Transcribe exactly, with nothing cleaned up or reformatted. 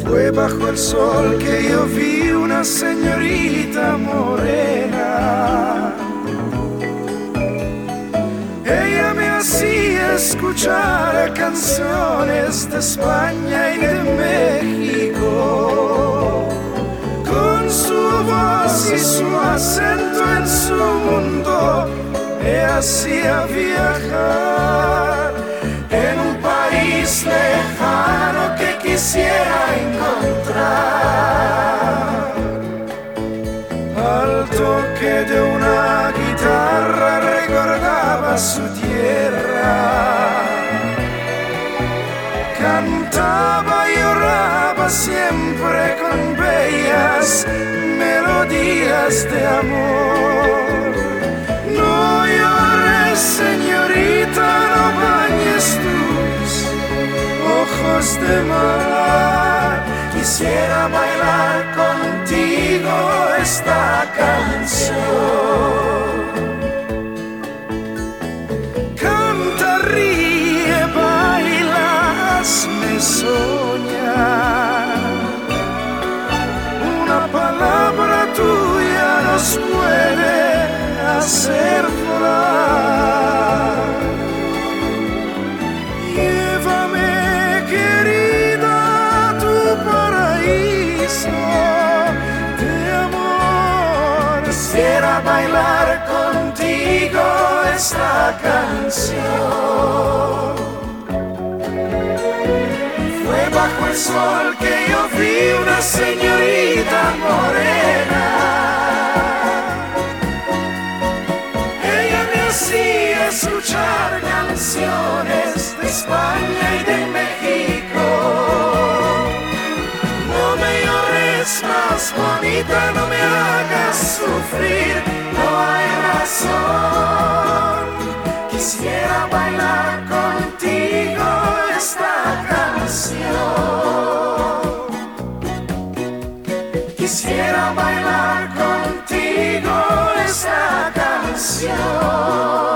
Fue bajo el sol que yo vi una señorita morena. Ella me hacía escuchar canciones de España y de México. Con su voz y su acento en su mundo me hacía viajar en un país lejano que quisiera encontrar. Al toque de una guitarra recordaba su tierra. Cantaba y lloraba siempre con bellas melodías de amor. No llores, señorita, no bañes tus ojos de mar. Quisiera bailar contigo esta canción. Canta, ríe, baila, hazme soñar. Una palabra tuya nos puede hacer volar. Llévame, querida, a tu paraíso de amor. Quisiera bailar contigo esta canción. Fue bajo el sol que yo vi una señorita morena. Ella me hacía escuchar canciones de España y de México. No me llores más, bonita, no me hagas sufrir, no hay razón. Quisiera bailar contigo esta canción. Quisiera bailar contigo esta canción.